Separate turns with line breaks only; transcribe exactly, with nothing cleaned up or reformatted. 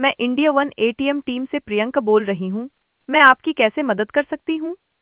मैं India one ATM team से प्रियंका बोल रही हूँ। मैं आपकी कैसे मदद कर सकती हूँ?